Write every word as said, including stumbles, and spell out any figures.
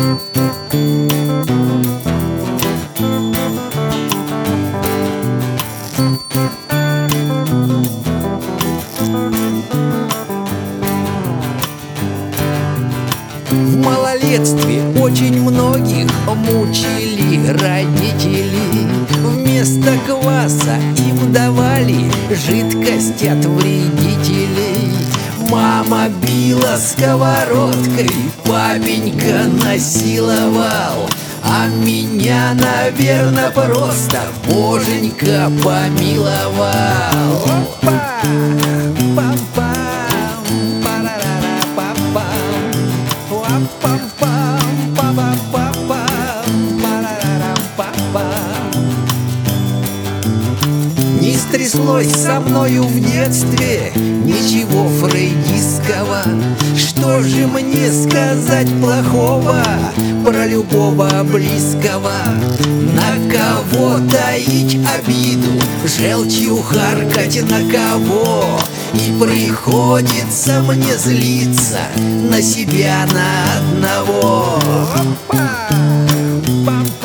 В малолетстве очень многих мучили родители. Вместо кваса им давали жидкость от вредителей. Мама била сковородкой, папенька насиловал, а меня, наверное, просто Боженька помиловал. Опа! Пам-пам, парарара-пам-пам, уа-пам-пам, па-па-па-пам, парарара-пам-пам. Не стряслось со мною в детстве ничего фрейдистского. Что же мне сказать плохого про любого близкого? На кого таить обиду, желчью харкать на кого? И приходится мне злиться на себя, на одного. Опа! Пам-пам.